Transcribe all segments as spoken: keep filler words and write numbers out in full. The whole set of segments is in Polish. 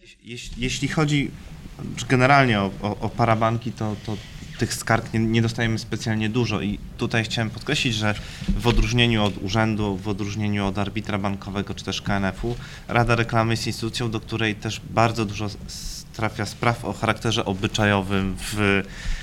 Jeśli, jeśli chodzi generalnie o, o, o parabanki, to, to tych skarg nie, nie dostajemy specjalnie dużo i tutaj chciałem podkreślić, że w odróżnieniu od urzędu, w odróżnieniu od arbitra bankowego czy też K N F u, Rada Reklamy jest instytucją, do której też bardzo dużo trafia spraw o charakterze obyczajowym. W,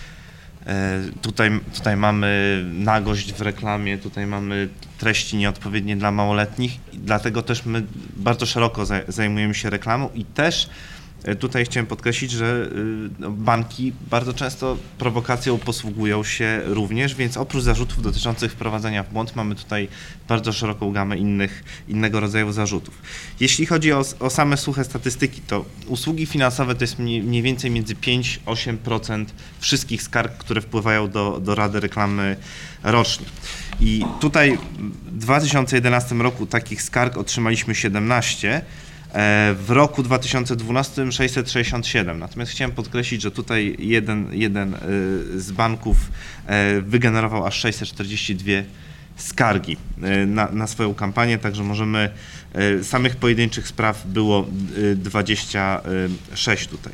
tutaj, tutaj mamy nagość w reklamie, tutaj mamy treści nieodpowiednie dla małoletnich i dlatego też my bardzo szeroko zajmujemy się reklamą i też tutaj chciałem podkreślić, że banki bardzo często prowokacją posługują się również, więc oprócz zarzutów dotyczących wprowadzenia w błąd mamy tutaj bardzo szeroką gamę innych, innego rodzaju zarzutów. Jeśli chodzi o, o same suche statystyki, to usługi finansowe to jest mniej, mniej więcej między pięć a osiem procent wszystkich skarg, które wpływają do, do Rady Reklamy rocznie. I tutaj w dwa tysiące jedenastym roku takich skarg otrzymaliśmy siedemnaście. W roku dwa tysiące dwunastym sześćset sześćdziesiąt siedem, natomiast chciałem podkreślić, że tutaj jeden, jeden z banków wygenerował aż sześćset czterdzieści dwie skargi na, na swoją kampanię, także możemy, samych pojedynczych spraw było dwadzieścia sześć tutaj.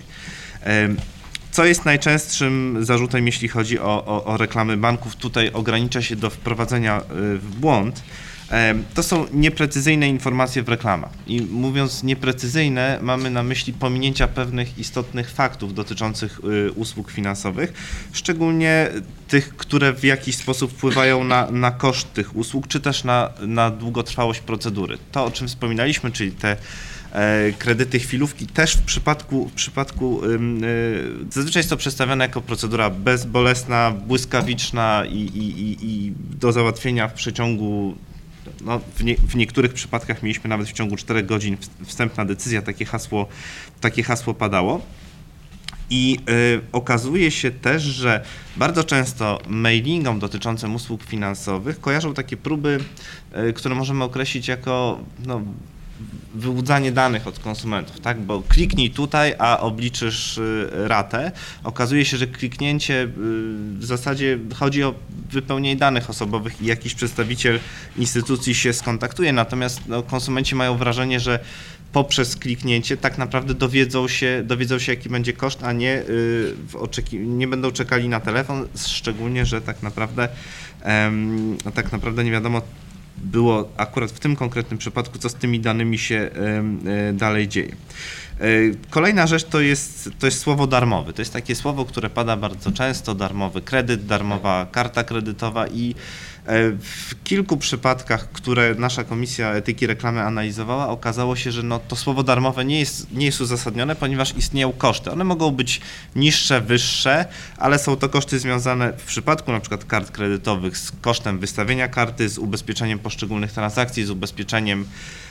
Co jest najczęstszym zarzutem, jeśli chodzi o, o, o reklamy banków? Tutaj ogranicza się do wprowadzenia w błąd. To są nieprecyzyjne informacje w reklamach i mówiąc nieprecyzyjne mamy na myśli pominięcia pewnych istotnych faktów dotyczących usług finansowych, szczególnie tych, które w jakiś sposób wpływają na, na koszt tych usług, czy też na, na długotrwałość procedury. To, o czym wspominaliśmy, czyli te kredyty chwilówki, też w przypadku, w przypadku yy, zazwyczaj jest to przedstawiane jako procedura bezbolesna, błyskawiczna i, i, i, i do załatwienia w przeciągu. No, w, nie, w niektórych przypadkach mieliśmy nawet w ciągu czterech godzin wstępna decyzja, takie hasło, takie hasło padało. I y, okazuje się też, że bardzo często mailingom dotyczącym usług finansowych kojarzą takie próby, y, które możemy określić jako no, wyłudzanie danych od konsumentów, tak? Bo kliknij tutaj, a obliczysz ratę. Okazuje się, że kliknięcie w zasadzie chodzi o wypełnienie danych osobowych i jakiś przedstawiciel instytucji się skontaktuje, natomiast no, konsumenci mają wrażenie, że poprzez kliknięcie tak naprawdę dowiedzą się, dowiedzą się jaki będzie koszt, a nie, w oczeki- nie będą czekali na telefon, szczególnie, że tak naprawdę, um, tak naprawdę nie wiadomo było akurat w tym konkretnym przypadku, co z tymi danymi się dalej dzieje. Kolejna rzecz to jest, to jest słowo darmowy. To jest takie słowo, które pada bardzo często, darmowy kredyt, darmowa karta kredytowa i w kilku przypadkach, które nasza Komisja Etyki Reklamy analizowała, okazało się, że no, to słowo darmowe nie jest, nie jest uzasadnione, ponieważ istnieją koszty. One mogą być niższe, wyższe, ale są to koszty związane w przypadku na przykład kart kredytowych z kosztem wystawienia karty, z ubezpieczeniem poszczególnych transakcji, z ubezpieczeniem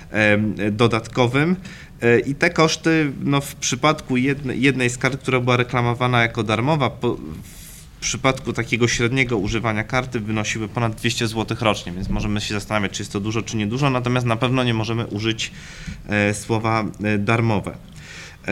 e, dodatkowym. I te koszty no, w przypadku jednej, jednej z kart, która była reklamowana jako darmowa, po, w przypadku takiego średniego używania karty wynosiły ponad dwieście złotych rocznie, więc możemy się zastanawiać, czy jest to dużo, czy nie dużo, natomiast na pewno nie możemy użyć e, słowa e, darmowe. E,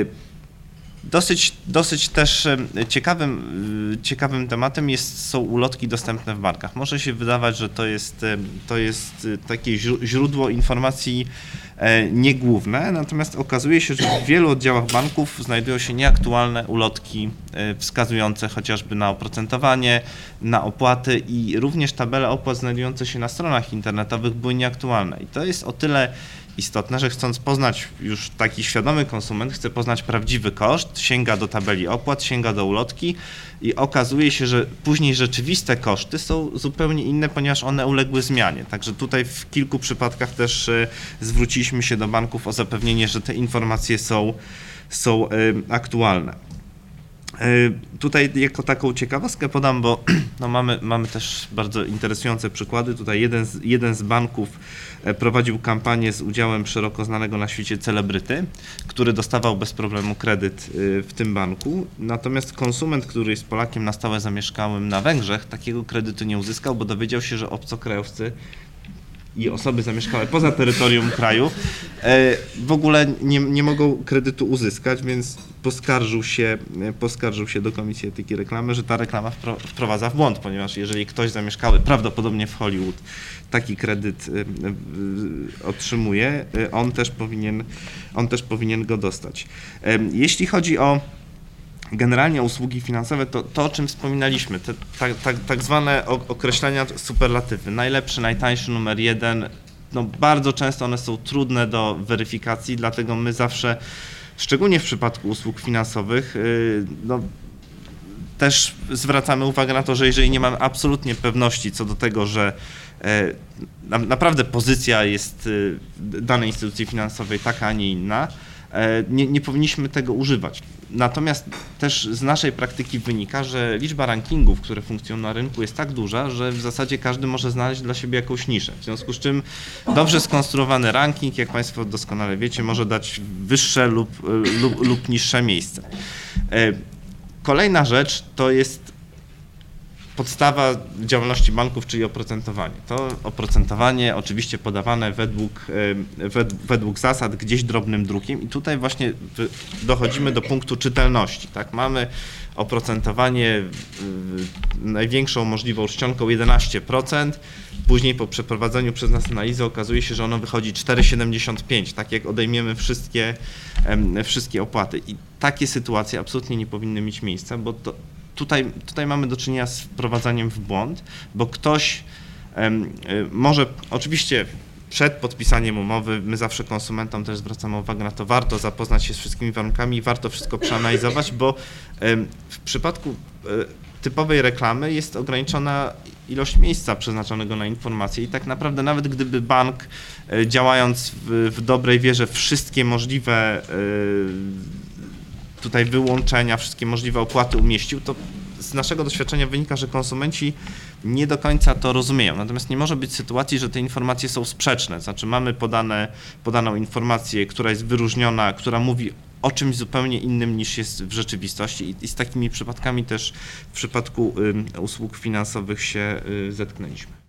Dosyć, dosyć też ciekawym, ciekawym tematem jest, są ulotki dostępne w bankach. Może się wydawać, że to jest, to jest takie źródło informacji niegłówne, natomiast okazuje się, że w wielu oddziałach banków znajdują się nieaktualne ulotki wskazujące chociażby na oprocentowanie, na opłaty i również tabele opłat znajdujące się na stronach internetowych były nieaktualne. I to jest o tyle istotne, że chcąc poznać, już taki świadomy konsument chce poznać prawdziwy koszt, sięga do tabeli opłat, sięga do ulotki i okazuje się, że później rzeczywiste koszty są zupełnie inne, ponieważ one uległy zmianie. Także tutaj w kilku przypadkach też zwróciliśmy się do banków o zapewnienie, że te informacje są, są aktualne. Tutaj jako taką ciekawostkę podam, bo no mamy, mamy też bardzo interesujące przykłady. Tutaj jeden z, jeden z banków prowadził kampanię z udziałem szeroko znanego na świecie celebryty, który dostawał bez problemu kredyt w tym banku. Natomiast konsument, który jest Polakiem na stałe zamieszkałym na Węgrzech, takiego kredytu nie uzyskał, bo dowiedział się, że obcokrajowcy i osoby zamieszkałe poza terytorium kraju w ogóle nie, nie mogą kredytu uzyskać, więc poskarżył się, poskarżył się do Komisji Etyki Reklamy, że ta reklama wprowadza w błąd, ponieważ jeżeli ktoś zamieszkały prawdopodobnie w Hollywood taki kredyt otrzymuje, on też powinien, on też powinien go dostać. Jeśli chodzi o generalnie usługi finansowe, to, to o czym wspominaliśmy, te tak, tak, tak zwane określenia superlatywy, najlepszy, najtańszy, numer jeden, no bardzo często one są trudne do weryfikacji, dlatego my zawsze, szczególnie w przypadku usług finansowych, no, też zwracamy uwagę na to, że jeżeli nie mamy absolutnie pewności co do tego, że naprawdę pozycja jest danej instytucji finansowej taka, a nie inna, Nie, nie powinniśmy tego używać. Natomiast też z naszej praktyki wynika, że liczba rankingów, które funkcjonują na rynku, jest tak duża, że w zasadzie każdy może znaleźć dla siebie jakąś niszę. W związku z czym dobrze skonstruowany ranking, jak Państwo doskonale wiecie, może dać wyższe lub, lub, lub niższe miejsce. Kolejna rzecz to jest podstawa działalności banków, czyli oprocentowanie. To oprocentowanie oczywiście podawane według, według zasad gdzieś drobnym drukiem i tutaj właśnie dochodzimy do punktu czytelności. Tak? Mamy oprocentowanie największą możliwą czcionką jedenaście procent, później po przeprowadzeniu przez nas analizy okazuje się, że ono wychodzi cztery przecinek siedemdziesiąt pięć, tak jak odejmiemy wszystkie, wszystkie opłaty. I takie sytuacje absolutnie nie powinny mieć miejsca, bo to Tutaj, tutaj mamy do czynienia z wprowadzaniem w błąd, bo ktoś um, może, oczywiście przed podpisaniem umowy, my zawsze konsumentom też zwracamy uwagę na to, warto zapoznać się z wszystkimi warunkami, warto wszystko przeanalizować, bo um, w przypadku um, typowej reklamy jest ograniczona ilość miejsca przeznaczonego na informacje i tak naprawdę nawet gdyby bank um, działając w, w dobrej wierze wszystkie możliwe um, tutaj wyłączenia, wszystkie możliwe opłaty umieścił, to z naszego doświadczenia wynika, że konsumenci nie do końca to rozumieją. Natomiast nie może być sytuacji, że te informacje są sprzeczne. Znaczy mamy podane, podaną informację, która jest wyróżniona, która mówi o czymś zupełnie innym niż jest w rzeczywistości i, i z takimi przypadkami też w przypadku y, usług finansowych się y, zetknęliśmy.